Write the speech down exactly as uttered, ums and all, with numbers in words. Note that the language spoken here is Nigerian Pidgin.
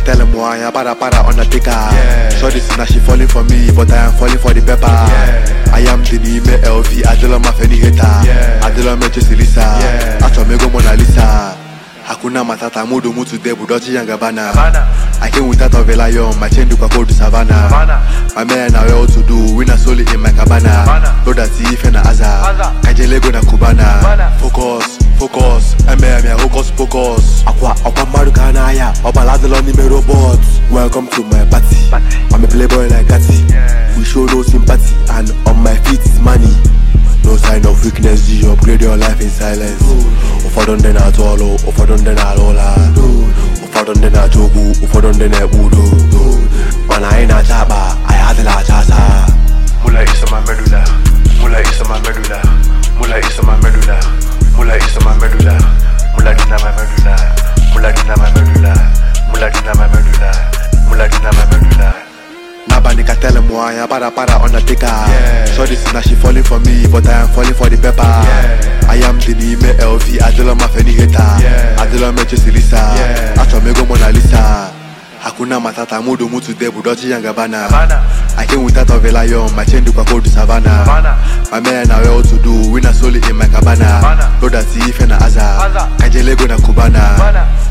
tell them why I para para on the ticker. Yeah. So this now she falling for me, but I am falling for the pepper. Yeah. I am the Nime L V, I don't my any hater. Yeah. I don't make just Lisa. Yeah. I told me go Mona Lisa. Hakuna matata mudu mutu debu doji and Gabbana. I came without a lion, my chain to go to Savannah. My man are well to do, winner solely in my cabana. Load that thief and Aza, Kajelego na Kubana. Focus, focus, M M ya hocus pocus. Aqua, Aqua Marukanaya, Obaladalon numero robots. Welcome to my party. I'm a playboy like Cathy. We show no sympathy, and on my feet is money. No sign of weakness, you upgrade your life in silence. Ufadonde na tolo, ufadonde na lola. Ufadonde na jogu, ufadonde na budo. Mana ina chaba, ayade la chasa. Mula isa my medulla, mula isa my medulla, mula isa my medulla, mula isa my medulla, mula dina my medulla, mula dina my medulla, mula dina my medulla, mula dina my medulla. Nabani can tell them why I para para on the ticker. Yeah. So this now she falling for me, but I am falling for the pepper. Yeah. I am the Nime L V, I don't my any hater. Yeah. I don't make just Lisa. Yeah. I told me go Mona Lisa. Hakuna matata mudu mutu debu doji and Gabbana. I came without a lion, my chain to go to Savannah. My man are well to do, winner solely in my cabana. Load that thief and Aza, Kajelego na Kubana.